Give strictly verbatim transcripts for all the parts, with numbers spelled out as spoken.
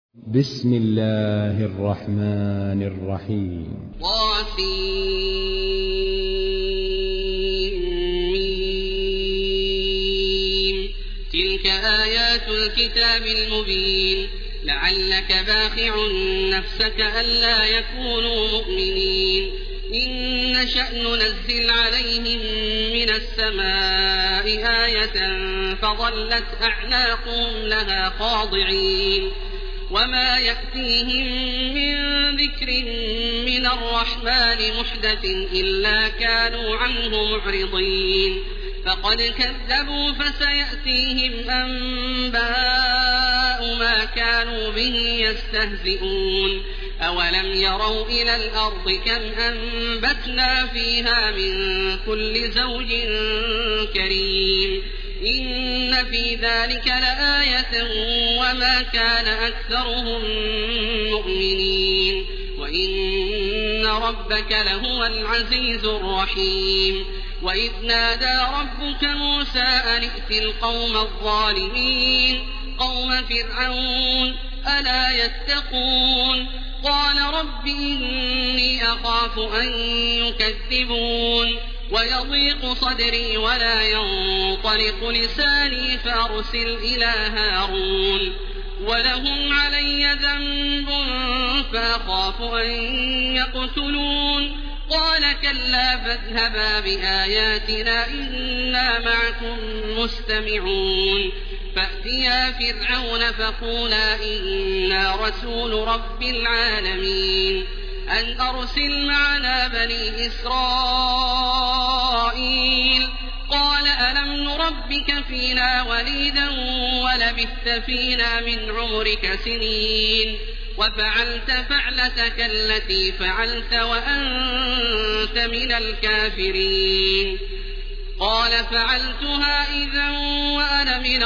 بسم الله الرحمن الرحيم. طاسين. تلك آيات الكتاب المبين. لعلك باخع نفسك ألا يكونوا مؤمنين. إن نشأ ننزل عليهم من السماء آية فظلت أعناقهم لها خاضعين. وما يأتيهم من ذكر من الرحمن محدث إلا كانوا عنه معرضين. فقد كذبوا فسيأتيهم أنباء ما كانوا به يستهزئون. أولم يروا إلى الأرض كم أنبتنا فيها من كل زوج كريم. إن في ذلك لآية وما كان أكثرهم مؤمنين. وإن ربك لهو العزيز الرحيم. وإذ نادى ربك موسى أن ائت القوم الظالمين قوم فرعون ألا يتقون. قال رب إني أخاف أن يكذبون ويضيق صدري ولا ينطلق لساني فأرسل إلى هارون ولهم علي ذنب فأخاف أن يقتلون. قال كلا فاذهبا بآياتنا إنا معكم مستمعون. فأتيا فرعون فقولا إنا رسول رب العالمين أن أرسل معنا بني إسرائيل. قال ألم نربك فينا وليدا ولبثت فينا من عمرك سنين وفعلت فعلتك التي فعلت وأنت من الكافرين. قال فعلتها إذا وأنا من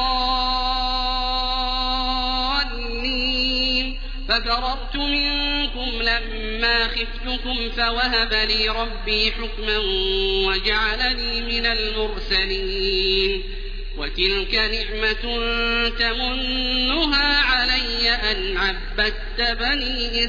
الضالين. ففررت منكم لما خفتكم فوهب لي ربي حكما وجعلني من المرسلين. وتلك نعمة تمنها علي أن عبدت بني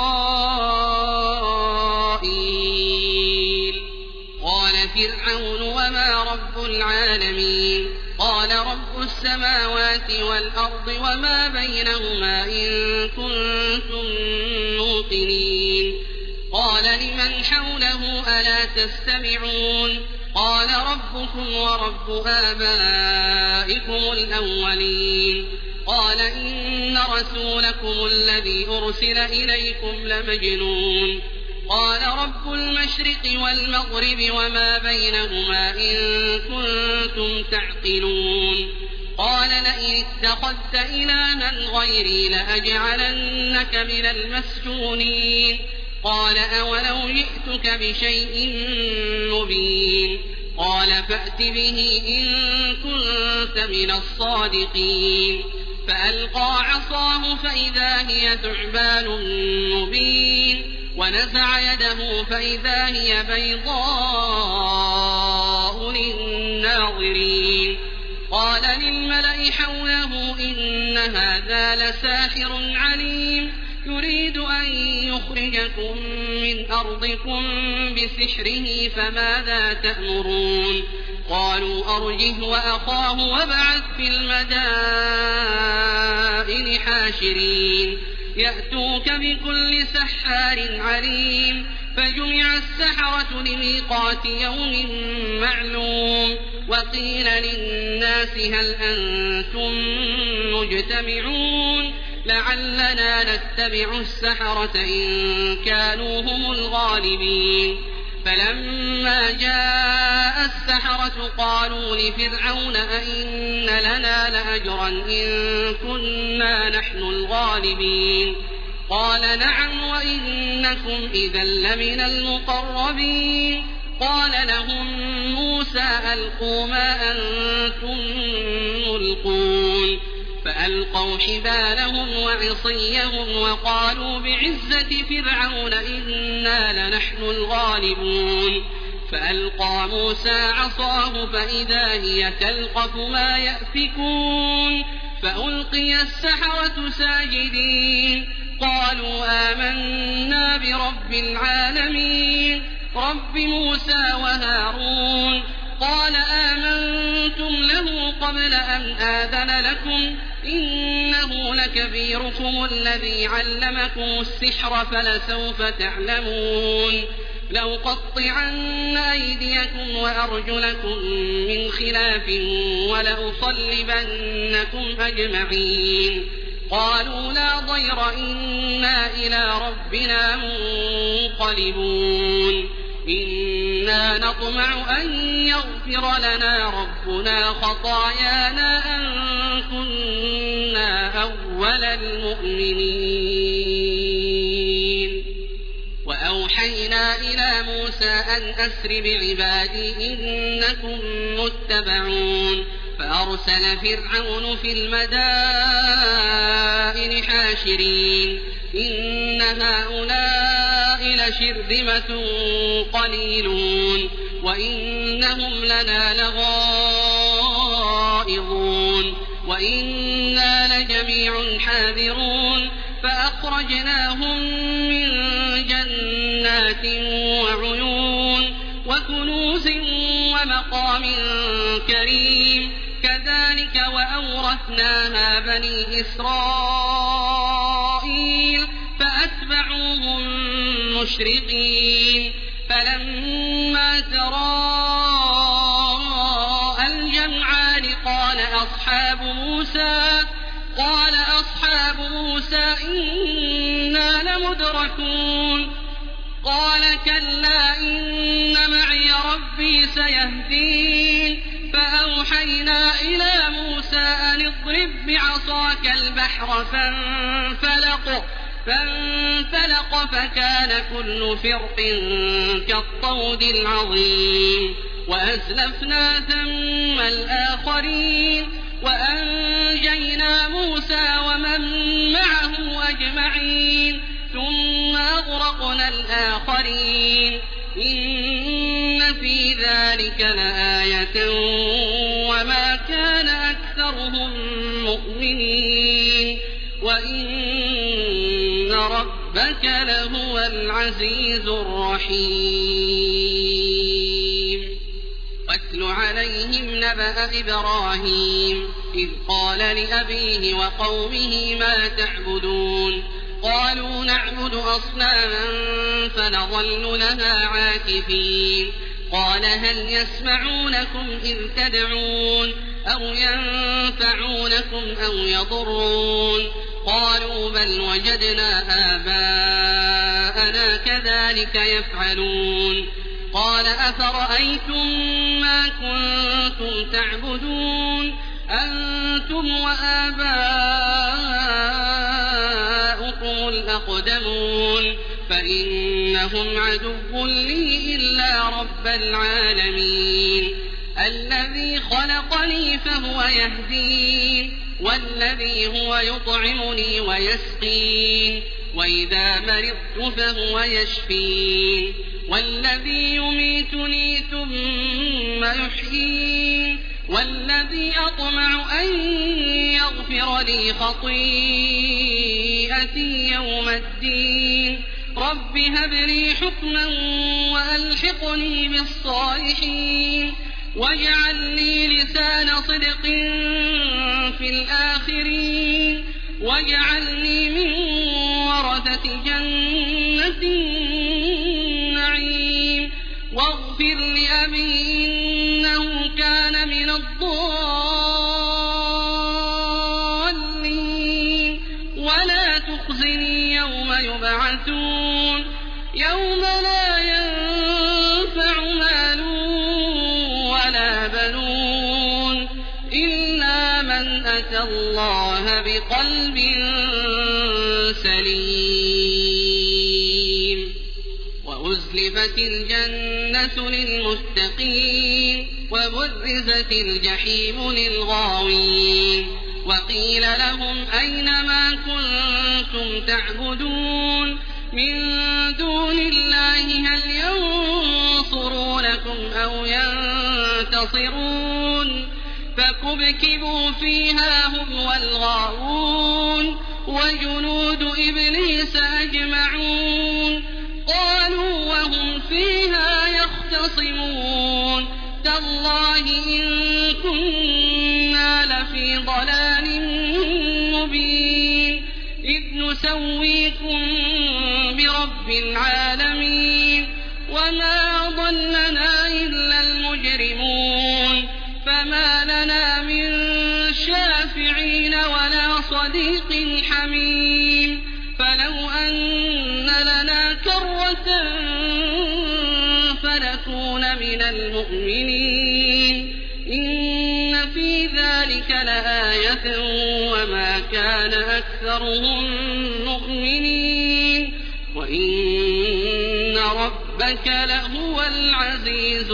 إسرائيل. قال فرعون وما رب العالمين. قال رب السماوات والأرض وما بينهما إن كنتم موقنين. قال لمن حوله ألا تستمعون. قال ربكم ورب آبائكم الأولين. قال إن رسولكم الذي أرسل إليكم لمجنون. قال رب المشرق والمغرب وما بينهما إن كنتم تعقلون. قال لئن اتخذت إلها غيري لأجعلنك من المسجونين. قال أولو جئتك بشيء مبين. قال فأت به إن كنت من الصادقين. فألقى عصاه فإذا هي ثعبان مبين. ونزع يده فإذا هي بيضاء للناظرين. قال للملأ حوله إن هذا لساحر عليم يريد أن يخرجكم من أرضكم بسحره فماذا تأمرون. قالوا أرجه وأخاه وابعث في المدائن حاشرين يأتوك بكل سحار عليم. فجمع السحرة لميقات يوم معلوم. وقيل للناس هل أنتم مجتمعون لعلنا نتبع السحرة إن كانوا هم الغالبين. فلما جاء السحرة قالوا لفرعون أئن لنا لأجرا إن كنا نحن الغالبين. قال نعم وإنكم إذا لمن المقربين. قال لهم موسى ألقوا ما أنتم ملقون. فألقوا حبالهم وعصيهم وقالوا بعزة فرعون إنا لنحن الغالبون. فألقى موسى عصاه فإذا هي تلقف ما يأفكون. فألقي السحرة ساجدين قالوا آمنا برب العالمين رب موسى وهارون قال آمنتم له قبل أن آذن لكم إنه لكبيركم الذي علمكم السحر فلسوف تعلمون لأقطعن أيديكم وأرجلكم من خلاف ولأصلبنكم أجمعين قالوا لا ضير إنا إلى ربنا منقلبون إنا نطمع أن يغفر لنا ربنا خطايانا أن كنا أول المؤمنين وأوحينا إلى موسى أن أسر بعبادي إنكم متبعون فأرسل فرعون في المدائن حاشرين إن هؤلاء لشرذمة قليلون وإنهم لنا لغائظون وإنا لجميع حاذرون فأخرجناهم من جنات وعيون وكنوز ومقام كريم كذلك وأورثناها بني إسرائيل فأتبعوهم مشرقين فلما تراءى الجمعان قال أصحاب موسى قال أصحاب موسى إنا لمدركون قال كلا إن معي ربي سيهدين فأوحينا إلى موسى أن اضرب بعصاك البحر فانفلق فانفلق فكان كل فرق كالطود العظيم وأزلفنا ثم الآخرين وأنجينا موسى ومن معه أجمعين ثم أغرقنا الآخرين إن في ذلك لآية وما كان أكثرهم مؤمنين وإن ربك لهو العزيز الرحيم واتل عليهم نبأ إبراهيم إذ قال لأبيه وقومه ما تعبدون قالوا نعبد أصناما فنظل لها عاكفين قال هل يسمعونكم إذ تدعون أو ينفعونكم أو يضرون قالوا بل وجدنا آباءنا كذلك يفعلون قال أفرأيتم ما كنتم تعبدون أنتم وآباؤكم الأقدمون فإنهم عدو لي إلا رب العالمين الذي خلقني فهو يهدين والذي هو يطعمني ويسقين وإذا مرضت فهو يشفين والذي يميتني ثم يحيين والذي أطمع أن يغفر لي خطيئتي يوم الدين رب هب لي حكما وألحقني بالصالحين واجعل لي لسان صدق في الآخرين واجعلني من ورثة جنة النعيم واغفر لأبي إنه كان من الضالين ولا تخزني يوم يبعثون يوم لا ينفع مال ولا بنون إلا من أتى الله بقلب سليم وأزلفت الجنة للمتقين وبرزت الجحيم للغاوين وقيل لهم أين ما كنتم تعبدون من دون الله هل ينصرونكم أو ينتصرون فكبكبوا فيها هم والغاوون وجنود إبليس أجمعون قالوا وهم فيها يختصمون تالله إن كنا لفي ضلال مبين إذ نسويكم برب العالمين وما ضلنا إلا المجرمون فما لنا من شافعين ولا صديق حميم فلو أن لنا كرة فنكون من المؤمنين إن في ذلك لآية وما كان أكثرهم مؤمنين وإن ربك لهو العزيز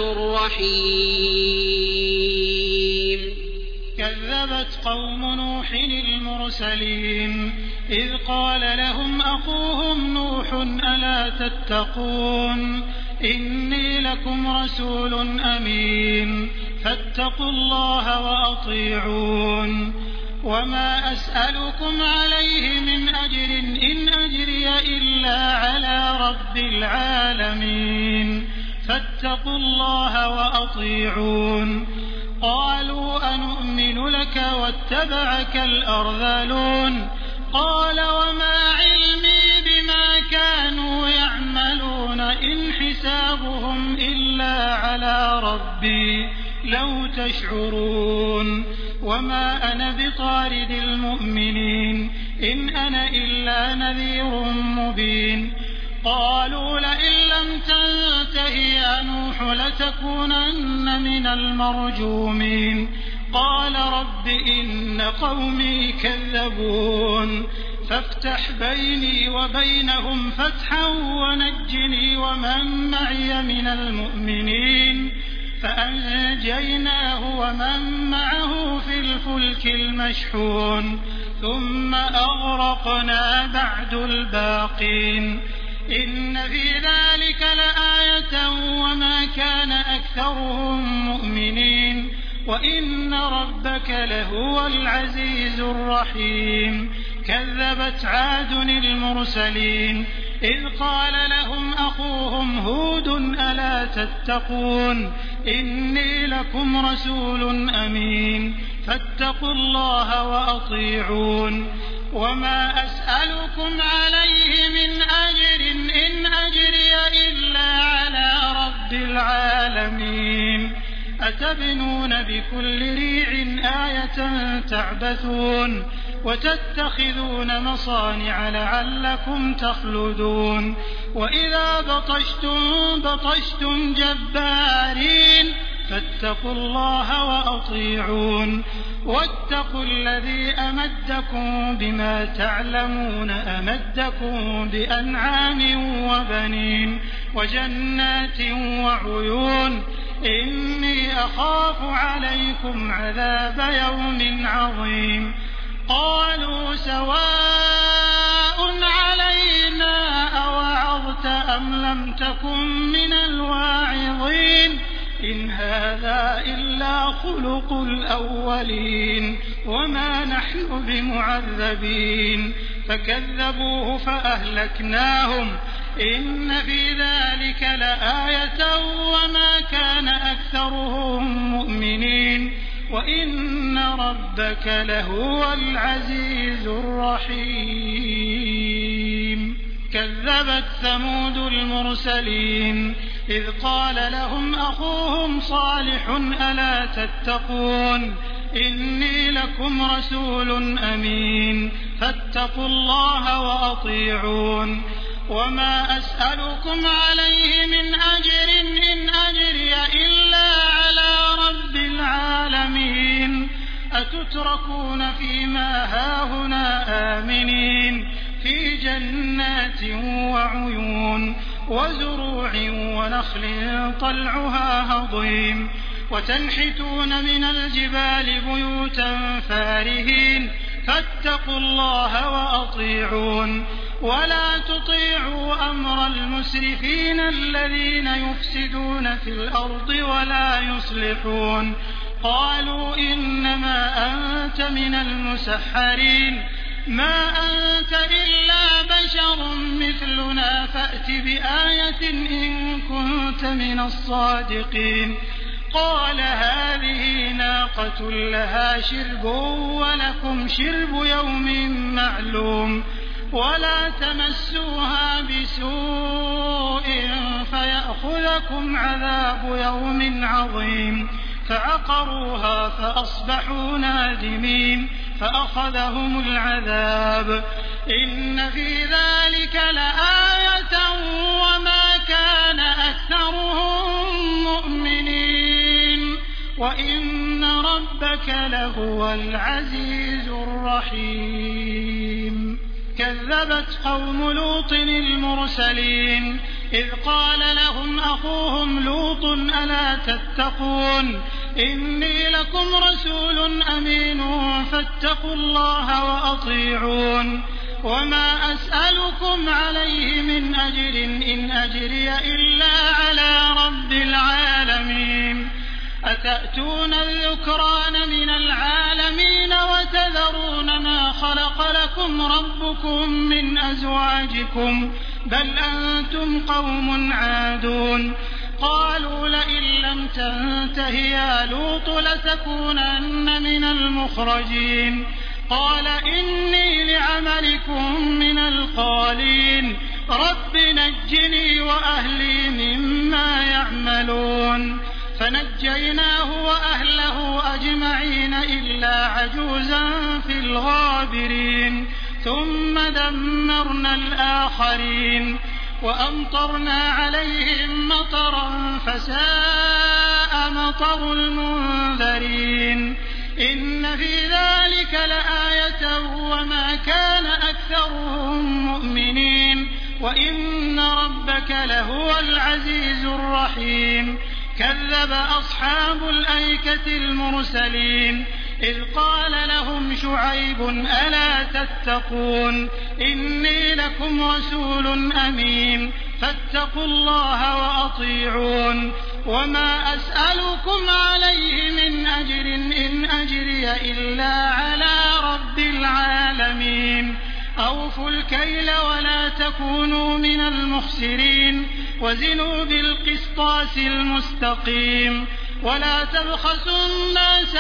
الرحيم. كذبت قوم نوح المرسلين إذ قال لهم أخوهم نوح ألا تتقون إني لكم رسول أمين فاتقوا الله وأطيعون وما أسألكم عليه من أجر إن أجري إلا على رب العالمين فاتقوا الله وأطيعون قالوا أنؤمن لك واتبعك الأرذلون قال وما علمي بما كانوا يعملون إن حسابهم إلا على ربي لو تشعرون وما أنا بطارد المؤمنين إن أنا إلا نذير مبين قالوا لئن لم تنته يا نوح لتكونن من المرجومين قال رب إن قومي كذبون فافتح بيني وبينهم فتحا ونجني ومن معي من المؤمنين فأنجيناه ومن معه في الفلك المشحون ثم أغرقنا بعد الباقين إن في ذلك لآية وما كان أكثرهم مؤمنين وإن ربك لهو العزيز الرحيم. كذبت عاد المرسلين إذ قال لهم أخوهم هود ألا تتقون إني لكم رسول أمين فاتقوا الله وأطيعون وما أسألكم عليه من أجر إن أجري إلا على رب العالمين أتبنون بكل ريع آية تعبثون وتتخذون مصانع لعلكم تخلدون وإذا بطشتم بطشتم جبارين فاتقوا الله وأطيعون واتقوا الذي أمدكم بما تعلمون أمدكم بأنعام وبنين وجنات وعيون إني أخاف عليكم عذاب يوم عظيم قالوا سواء علينا أوعظت أم لم تكن من الواعظين إن هذا إلا خلق الأولين وما نحن بمعذبين فكذبوه فأهلكناهم إن في ذلك لآية وما كان أكثرهم مؤمنين وإن ربك لهو العزيز الرحيم. كذبت ثمود المرسلين إذ قال لهم أخوهم صالح ألا تتقون إني لكم رسول أمين فاتقوا الله وأطيعون وما أسألكم عليه من أجر إن أجري إلا على رب العالمين أتتركون فيما هاهنا آمنين في جنات وعيون وزروع ونخل طلعها هضيم وتنحتون من الجبال بيوتا فارهين فاتقوا الله وأطيعون ولا تطيعوا أمر المسرفين الذين يفسدون في الأرض ولا يصلحون قالوا إنما أنت من المسحرين ما أنت إلا بشر مثلنا فأت بآية إن كنت من الصادقين قال هذه ناقة لها شرب ولكم شرب يوم معلوم ولا تمسوها بسوء فيأخذكم عذاب يوم عظيم فعقروها فأصبحوا نادمين فأخذهم العذاب إن في ذلك لآية وما كان أكثرهم مؤمنين وإن ربك لهو العزيز الرحيم كذبت قوم لوط المرسلين إذ قال لهم أخوهم لوط ألا تتقون إني لكم رسول أمين فاتقوا الله وأطيعون وما أسألكم عليه من أجر إن أجري إلا على رب العالمين أتأتون الذكران من العالمين وتذرون ما خلق لكم ربكم من أزواجكم بل أنتم قوم عادون قالوا لئن لم تنته يا لوط لتكونن من المخرجين قال إني لعملكم من القالين رب نجني وأهلي مما يعملون فنجيناه وأهله أجمعين إلا عجوزا في الغابرين ثم دمرنا الآخرين وأمطرنا عليهم مطرا فساء مطر المنذرين إن في ذلك لآية وما كان أكثرهم مؤمنين وإن ربك لهو العزيز الرحيم كذب أصحاب الأيكة المرسلين إذ قال لهم شعيب ألا تتقون إني لكم رسول أمين فاتقوا الله وأطيعون وما أسألكم عليه من أجر إن أجري إلا على رب العالمين أوفوا الكيل ولا تكونوا من المخسرين وزنوا بالقسطاس المستقيم ولا تبخسوا الناس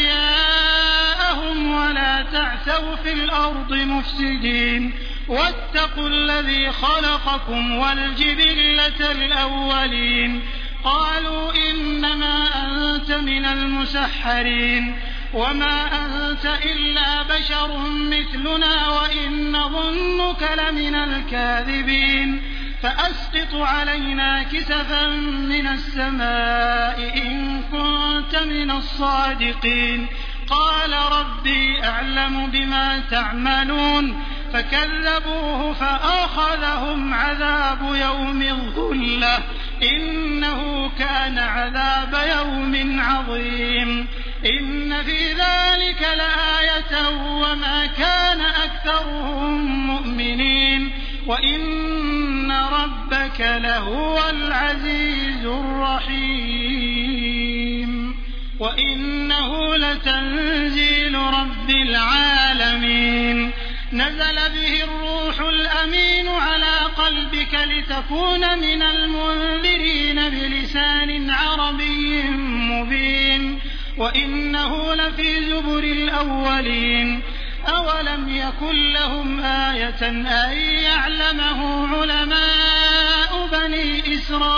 أشياءهم ولا تعثوا في الأرض مفسدين واتقوا الذي خلقكم والجبلة الأولين قالوا إنما أنت من المسحرين وما أنت إلا بشر مثلنا وإن ظنك لمن الكاذبين فأسقط علينا كسفا من السماء إن كنت من الصادقين قال ربي أعلم بما تعملون فكذبوه فأخذهم عذاب يوم الظلة إنه كان عذاب يوم عظيم إن في ذلك لآية وما كان أكثرهم مؤمنين وإن ربك لهو العزيز الرحيم وإنه لتنزيل رب العالمين نزل به الروح الأمين على قلبك لتكون من المنذرين بلسان عربي مبين وإنه لفي زبر الأولين أولم يكن لهم آية أن يعلمه علماء بني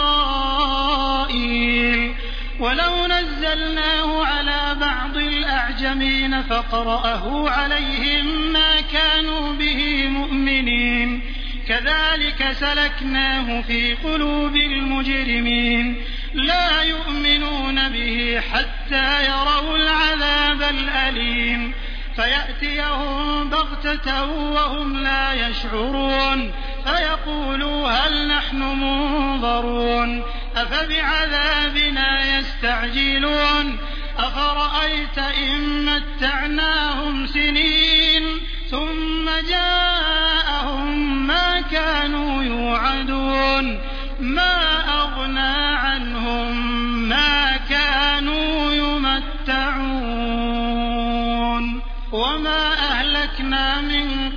إسرائيل ولو نزلناه على بعض الأعجمين فقرأه عليهم ما كانوا به مؤمنين كذلك سلكناه في قلوب المجرمين لا يؤمنون به حتى يروا العذاب الأليم فيأتيهم بغتة وهم لا يشعرون فيقولوا هل نحن منظرون أفبعذابنا يستعجلون أفرأيت إن متعناهم سنين ثم جاءهم ما كانوا يوعدون ما أغنى عنهم ما كانوا يمتعون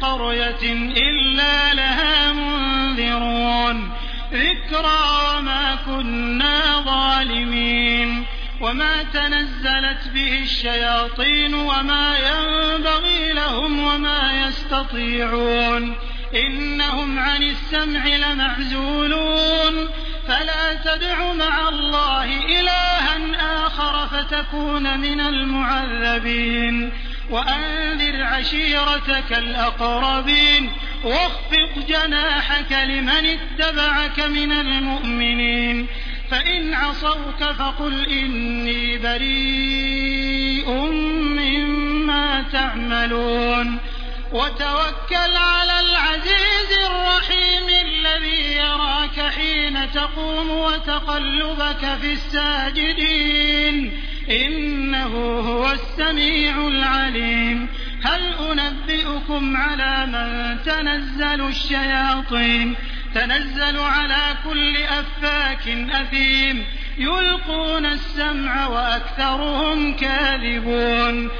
قرية إلا لها منذرون ذكرى وما كنا ظالمين وما تنزلت به الشياطين وما ينبغي لهم وما يستطيعون إنهم عن السمع لمعزولون فلا تدع مع الله إلها آخر فتكون من المعذبين وأنذر عشيرتك الأقربين واخفض جناحك لمن اتبعك من المؤمنين فإن عصوك فقل إني بريء مما تعملون وتوكل على العزيز الرحيم الذي يراك حين تقوم وتقلبك في الساجدين إنه هو السميع العليم هل أنبئكم على من تنزل الشياطين تنزل على كل أفاك أثيم يلقون السمع وأكثرهم كاذبون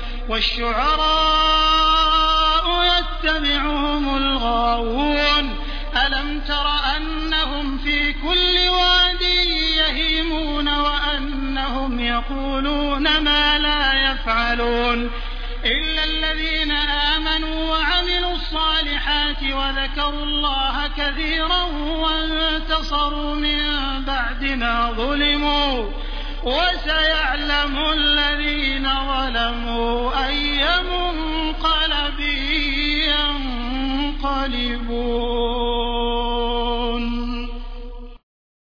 والشعراء يتبعهم الغاوون ألم تر أنهم في كل واد يهيمون وأنهم يقولون ما لا يفعلون إلا الذين آمنوا وعملوا الصالحات وذكروا الله كثيرا وانتصروا من بعد ما ظلموا وسيعلم الذين ظلموا أي منقلب